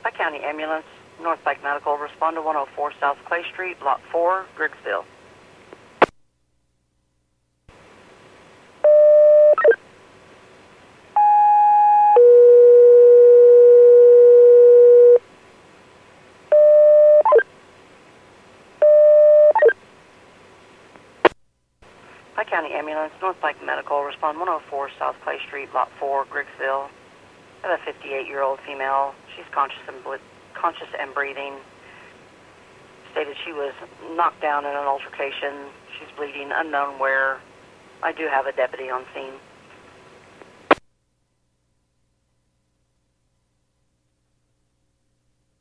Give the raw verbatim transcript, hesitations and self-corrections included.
Pike County Ambulance, North Pike Medical, respond to one oh four South Clay Street, Lot four, Griggsville. Pike County Ambulance, North Pike Medical, respond one oh four South Clay Street, Lot four, Griggsville. I have a fifty-eight-year-old female. She's conscious and, ble- conscious and breathing. Stated she was knocked down in an altercation. She's bleeding, unknown where. I do have a deputy on scene.